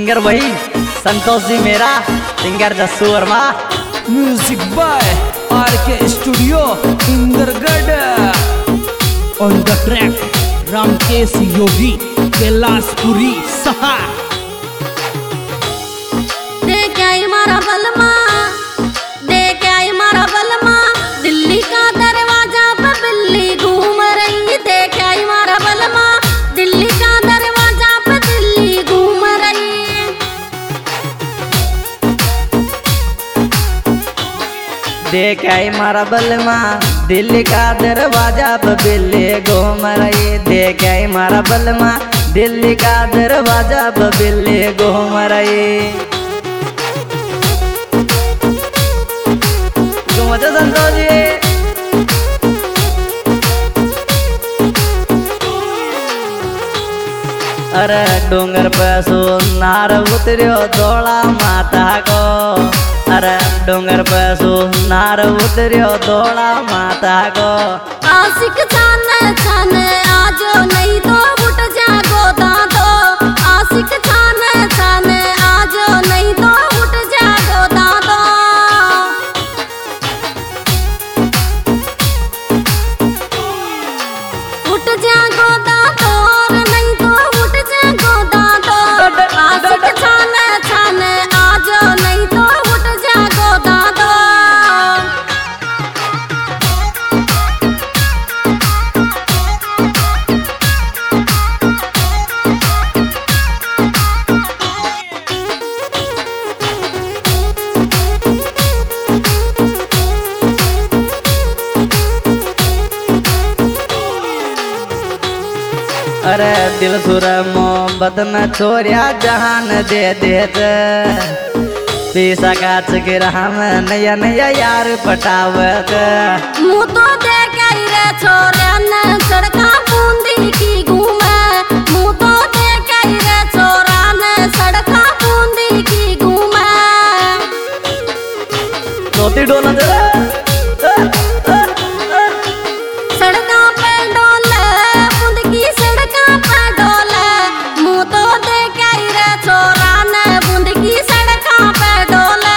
Singer वही संतोष जी मेरा, singer Jassu Verma. Music by RK studio Indergarh. On the track Ramkesh Yogi Kailashpuri सहा। देख आई मारा बलमा, देख आई मारा बलमा, दिल्ली का दरवाजा पे बिल्ली घूम रही। देख आई मारा बलमा, दिल्ली का दरवाजा पे दिल्ली घूम रही। देख आई मारा बलमा, दिल्ली का दरवाजा पे बिल्ली घूम रही। देख आई मारा बलमा, दिल्ली का दरवाजा पे बिल्ली घूम रही। घूमते संतोष जी। अरे डोंगर पे सुनार उतरियो धोला माता को। अरे डोंगर पे सुनार उतरियो धोला माता को। आशिक छाने छाने आजो नहीं तो उठ जागो दादो। आशिक छाने छाने आजो नहीं तो उठ जागो दादो। उठ जागो दादो नहीं तो उठ जागो दादो। आशिक छाने छाने आजो नहीं तो उठ जागो दादो। अरे दिल सुर मोहब्बत में छोरिया जहान दे देते। पीसा काच के राह में नया नया यार पटावत। मुँह तो देख आई रे छोरे ने सड़का बूंदी की घूमे। मुँह तो देख आई रे छोरा ने सड़का बूंदी की घूमे। धोती डोला जरा। सड़का पे डोले बूंद की सड़का पे डोले। मुँह तो देख आई रे छोरा ने बूंद की सड़का पे डोले।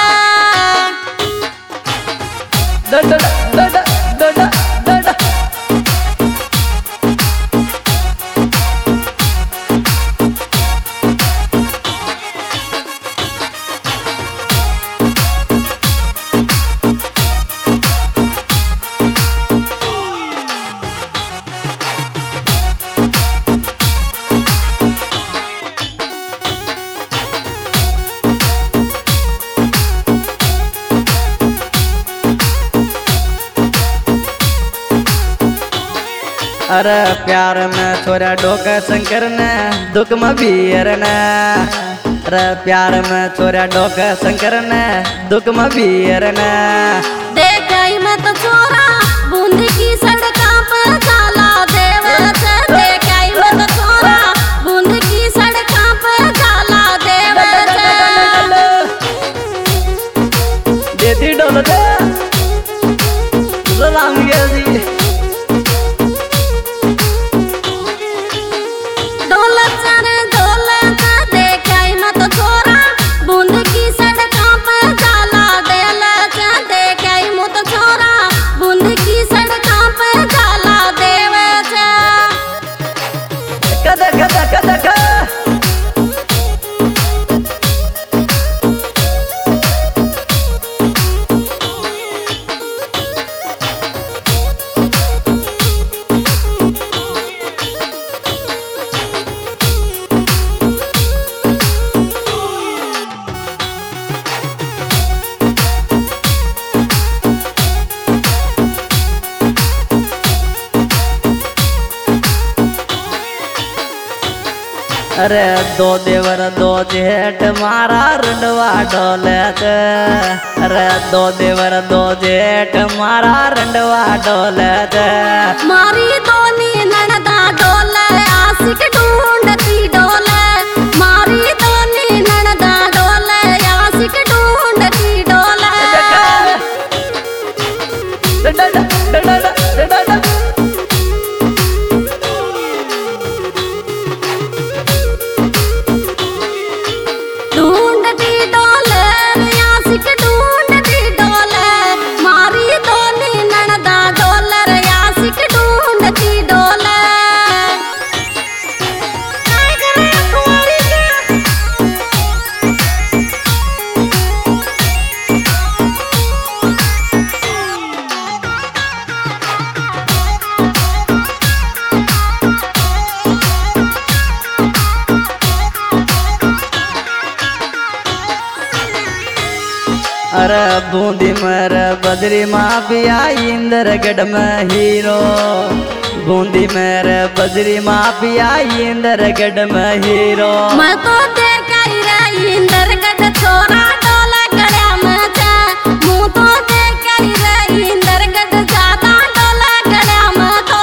अरे प्यार में छोरा डोका शंकर ने दुख में बीर ने। अरे प्यार में छोरा डोका शंकर ने दुख में बीर ने। देख आई मैं तो छोरा बूंदी की सड़का पे जाला देवे से। देख आई मैं तो छोरा बूंदी की सड़का पे जाला देवे से। देती डोल दे सलाम के जी। अरे दो देवर दो जेठ मारा रंडवा डोलत। अरे दो देवर दो जेठ मारा रंडवा डोलत। मारी दोनी ननदा डोले आशिक ढूंढती डोले। मारी दोनी ननदा डोले आशिक ढूंढती डोले। अरे बूंदी मर बजरी माफिया इंद्रगढ़ में हीरो, बूंदी मेरे बजरी माफिया इंद्रगढ़ में हीरो। मैं तो देखा ही रही इंद्रगढ़ छोरा डोला गड़ा में जा, मुँह तो देखा ही रही इंद्रगढ़ ज्यादा डोला गड़ा में तो।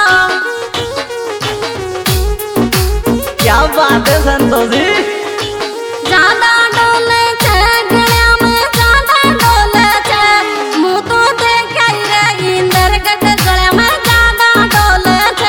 क्या बात है संतोषी, ज्यादा डोले छे गड़ा में ज्यादा डोले छे, मुँह तो देखा ही रही इंद्रगढ़ गड़ा में ज्यादा डोले छे।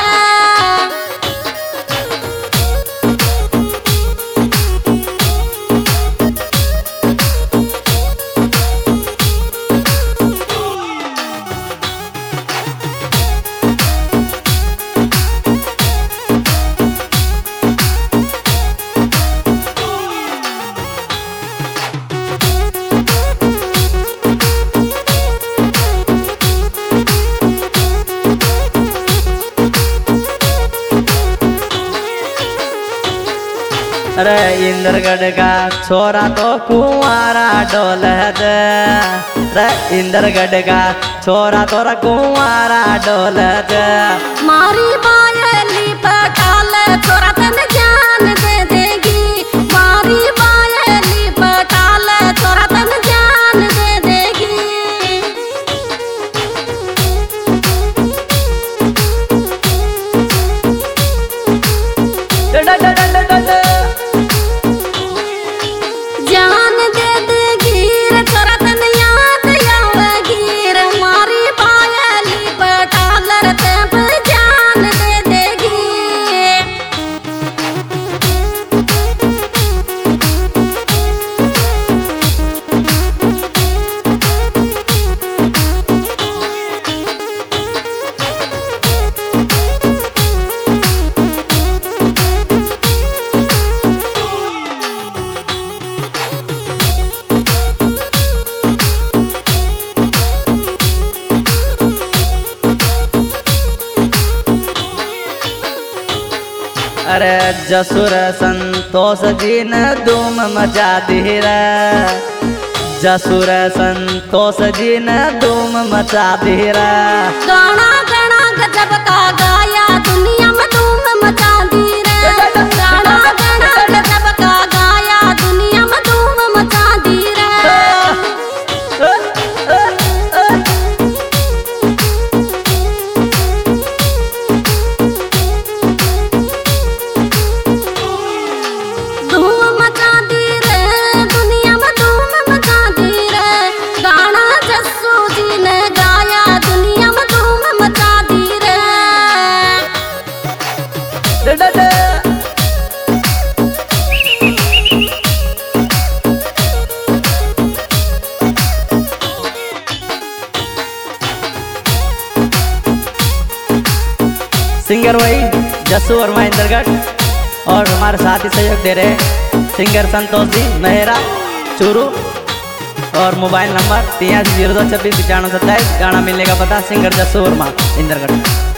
अरे इंद्रगढ़ का छोरा तो कुंवारा डोलत, रे इंद्रगढ़ का छोरा तो कुंवारा डोलत। मारी बायली पटाल छोरा तन जान दे देगी, मारी बायली पटाल छोरा तन जान दे देगी। जान दे देगी रे छोरा तन याद आवेगी रे, मारी बायली पटाल ते पे जान दे देगी। अरे जसुर संतोष जी ने धूम मचा दी रे, जसुर संतोष जी ने धूम मचा दी रे। गाना गाना गजब का गाया दुनिया में धूम मचा दी रे, गाना गाना गजब का गाया दुनिया में धूम मचा दी रे। धूम मचा दी रे दुनिया में धूम मचा दी रे, गाना जस्सू जी ने गाया दुनिया में धूम मचा दी रे। सिंगर वही जस्सू वर्मा इंद्रगढ़, और हमारे साथ ही सहयोग दे रहे हैं सिंगर संतोष जी मेहरा चूरू, और मोबाइल नंबर 8302269527। गाना मिलने का पता सिंगर जस्सू वर्मा इंद्रगढ़।